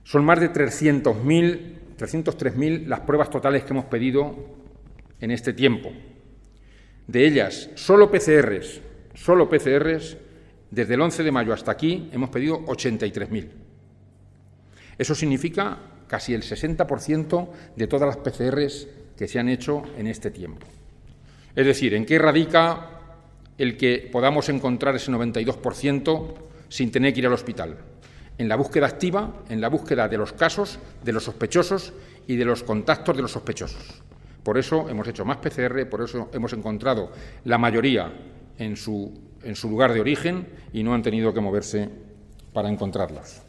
Son más de 303.000 las pruebas totales que hemos pedido en este tiempo. De ellas, solo PCRs, desde el 11 de mayo hasta aquí hemos pedido 83.000. Eso significa casi el 60% de todas las PCRs que se han hecho en este tiempo. Es decir, ¿en qué radica el que podamos encontrar ese 92% sin tener que ir al hospital? En la búsqueda activa, en la búsqueda de los casos, de los sospechosos y de los contactos de los sospechosos. Por eso hemos hecho más PCR, por eso hemos encontrado la mayoría en su lugar de origen y no han tenido que moverse para encontrarlos.